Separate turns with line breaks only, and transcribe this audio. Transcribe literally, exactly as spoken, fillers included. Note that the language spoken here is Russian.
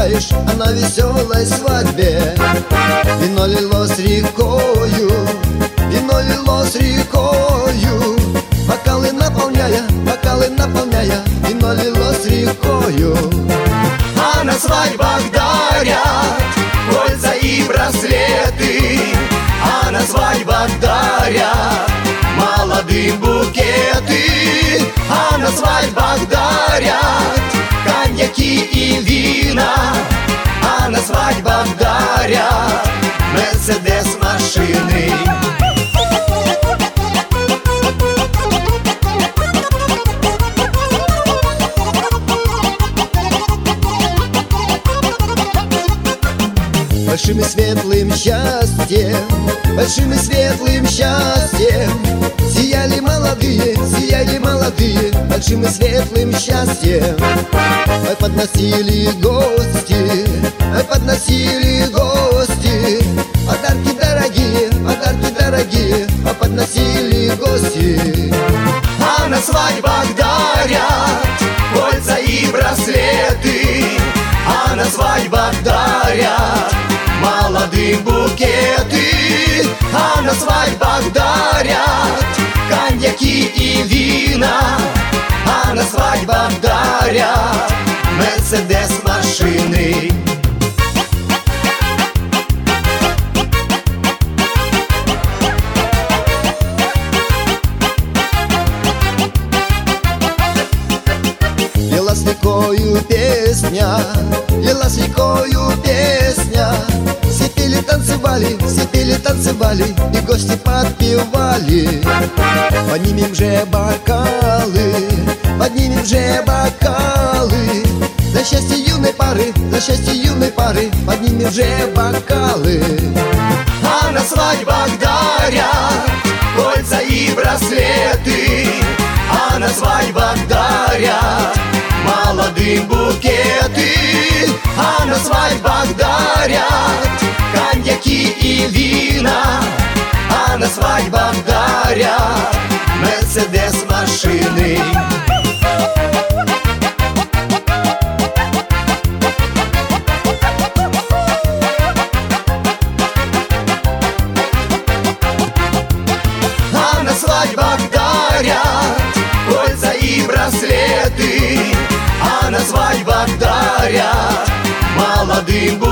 играешь, а на веселой свадьбе вино лилось рекою, вино лилось рекою, бокалы наполняя, бокалы наполняя, вино лилось рекою. А на свадьбах дарят кольца и браслеты, а на свадьбах дарят молодым букеты, а на свадьбах дарят коньяки и вина, а на свадьбах дарят Мерседес машины. Большим и светлым счастьем, большим и светлым счастьем сияли молодые, сияли молодые, большим и светлым счастьем. Ой, подносили гости, ой, подносили гости, подарки дорогие, подарки дорогие, ой, подносили гости. А на свадьбах дарят кольца и браслеты, а на свадьбах дарят молодым букеты, а на свадьбах дарят коньяки и вина, а на свадьбах дарят Мерседес машины. Лилась рекою песня, лилась рекою песня, все пели, танцевали, все пели, танцевали, и гости подпевали. Поднимем же бокалы, поднимем же бокалы, за счастье юной пары, за счастье юной пары, поднимем же бокалы. А на свадьбах дарят кольца и браслеты, а на свадьбах дарят молодым букеты, а на свадьбах дарят коньяки и вина, а на свадьбах дарят Мерседес машины. А на свадьбах дарят кольца и браслеты, а на свадьбах дарят молодым